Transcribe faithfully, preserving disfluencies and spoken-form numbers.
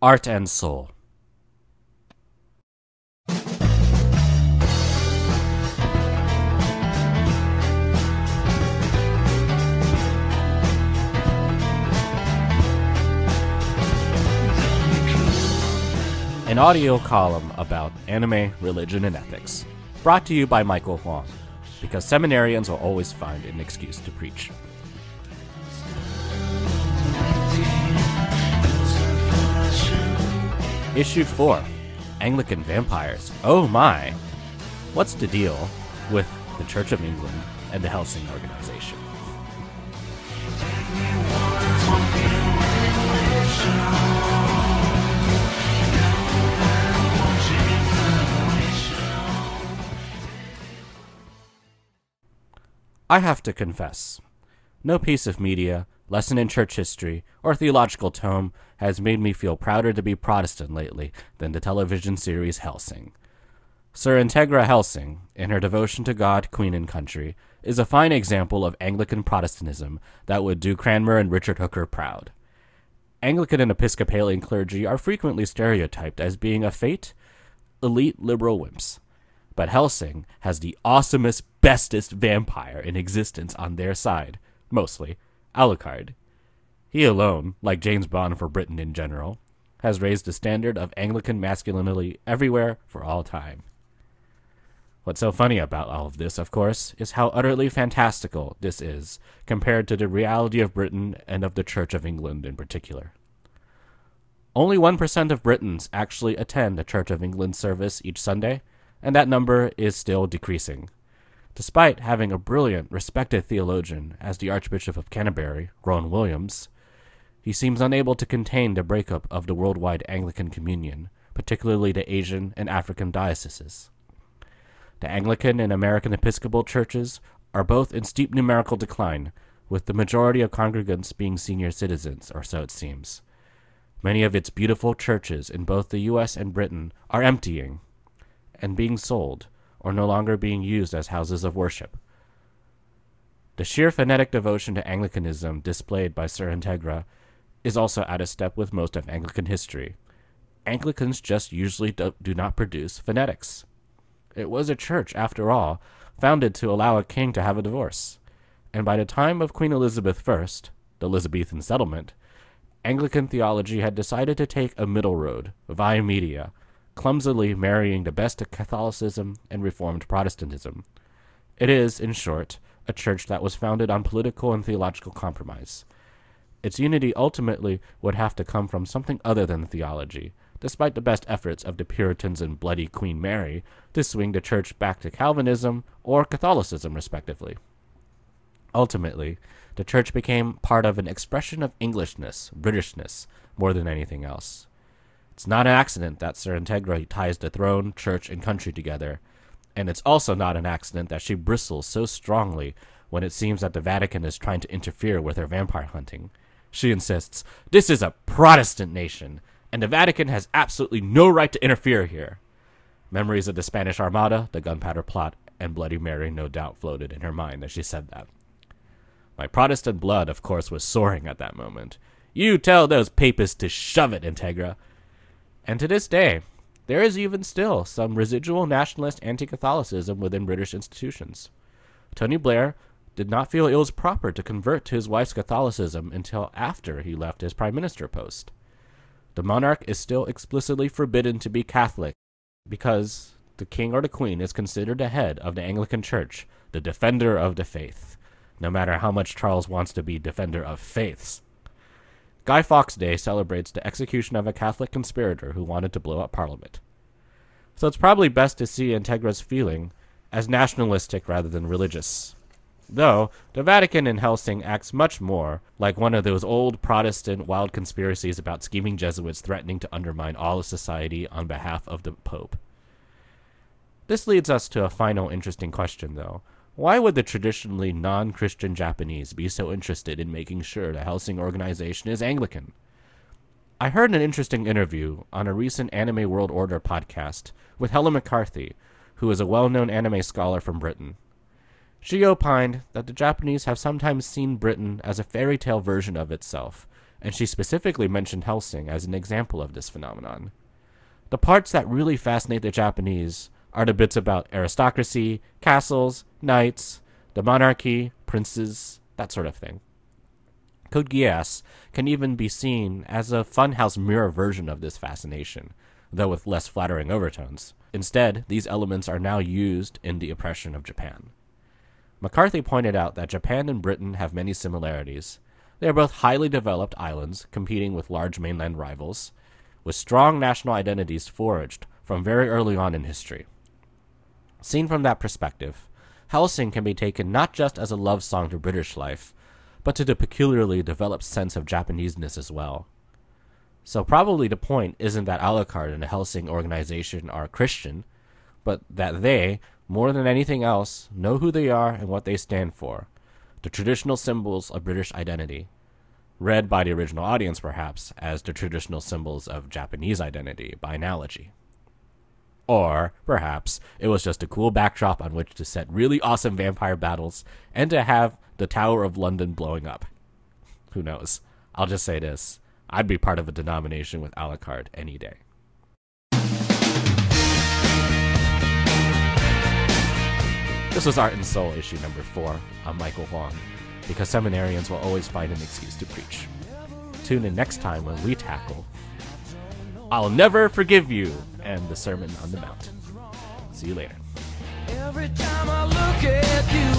Art and Soul. An audio column about anime, religion, and ethics. Brought to you by Michael Huang, because seminarians will always find an excuse to preach. Issue four. Anglican Vampires. Oh my! What's the deal with the Church of England and the Helsing organization? I have to confess, no piece of media, lesson in church history, or theological tome has made me feel prouder to be Protestant lately than the television series Helsing. Sir Integra Helsing, in her devotion to God, Queen, and Country, is a fine example of Anglican Protestantism that would do Cranmer and Richard Hooker proud. Anglican and Episcopalian clergy are frequently stereotyped as being effete, elite liberal wimps. But Helsing has the awesomest, bestest vampire in existence on their side, mostly, Alucard. He alone, like James Bond for Britain in general, has raised the standard of Anglican masculinity everywhere for all time. What's so funny about all of this, of course, is how utterly fantastical this is compared to the reality of Britain and of the Church of England in particular. Only one percent of Britons actually attend a Church of England service each Sunday, and that number is still decreasing. Despite having a brilliant, respected theologian as the Archbishop of Canterbury, Rowan Williams, he seems unable to contain the breakup of the worldwide Anglican Communion, particularly the Asian and African dioceses. The Anglican and American Episcopal churches are both in steep numerical decline, with the majority of congregants being senior citizens, or so it seems. Many of its beautiful churches in both the U S and Britain are emptying and being sold, or no longer being used as houses of worship. The sheer fanatic devotion to Anglicanism displayed by Sir Integra is also out of step with most of Anglican history. Anglicans just usually do, do not produce fanatics. It was a church, after all, founded to allow a king to have a divorce. And by the time of Queen Elizabeth the First, the Elizabethan settlement, Anglican theology had decided to take a middle road, via media, clumsily marrying the best of Catholicism and Reformed Protestantism. It is, in short, a church that was founded on political and theological compromise. Its unity ultimately would have to come from something other than theology, despite the best efforts of the Puritans and Bloody Queen Mary to swing the church back to Calvinism or Catholicism, respectively. Ultimately, the church became part of an expression of Englishness, Britishness, more than anything else. It's not an accident that Sir Integra ties the throne, church, and country together, and it's also not an accident that she bristles so strongly when it seems that the Vatican is trying to interfere with her vampire hunting. She insists, "This is a Protestant nation, and the Vatican has absolutely no right to interfere here." Memories of the Spanish Armada, the Gunpowder Plot, and Bloody Mary no doubt floated in her mind as she said that. My Protestant blood, of course, was soaring at that moment. "You tell those papists to shove it, Integra." And to this day, there is even still some residual nationalist anti-Catholicism within British institutions. Tony Blair did not feel it was proper to convert to his wife's Catholicism until after he left his prime minister post. The monarch is still explicitly forbidden to be Catholic because the king or the queen is considered the head of the Anglican Church, the defender of the faith, no matter how much Charles wants to be defender of faiths. Guy Fawkes Day celebrates the execution of a Catholic conspirator who wanted to blow up Parliament. So it's probably best to see Integra's feeling as nationalistic rather than religious. Though, the Vatican in Helsing acts much more like one of those old Protestant wild conspiracies about scheming Jesuits threatening to undermine all of society on behalf of the Pope. This leads us to a final interesting question, though. Why would the traditionally non-Christian Japanese be so interested in making sure the Helsing organization is Anglican? I heard an interesting interview on a recent Anime World Order podcast with Helen McCarthy, who is a well-known anime scholar from Britain. She opined that the Japanese have sometimes seen Britain as a fairy tale version of itself, and she specifically mentioned Hellsing as an example of this phenomenon. The parts that really fascinate the Japanese are the bits about aristocracy, castles, knights, the monarchy, princes, that sort of thing. Code Geass can even be seen as a funhouse mirror version of this fascination, though with less flattering overtones. Instead, these elements are now used in the oppression of Japan. McCarthy pointed out that Japan and Britain have many similarities. They are both highly developed islands competing with large mainland rivals, with strong national identities forged from very early on in history. Seen from that perspective, Hellsing can be taken not just as a love song to British life, but to the peculiarly developed sense of Japaneseness as well. So probably the point isn't that Alucard and the Hellsing organization are Christian, but that they, more than anything else, know who they are and what they stand for, the traditional symbols of British identity, read by the original audience perhaps as the traditional symbols of Japanese identity by analogy. Or, perhaps, it was just a cool backdrop on which to set really awesome vampire battles and to have the Tower of London blowing up. Who knows? I'll just say this. I'd be part of a denomination with Alucard any day. This was Art and Soul issue number four. I'm Michael Huang, because seminarians will always find an excuse to preach. Tune in next time when we tackle I'll Never Forgive You and the Sermon on the Mount. See you later. Every time I look at you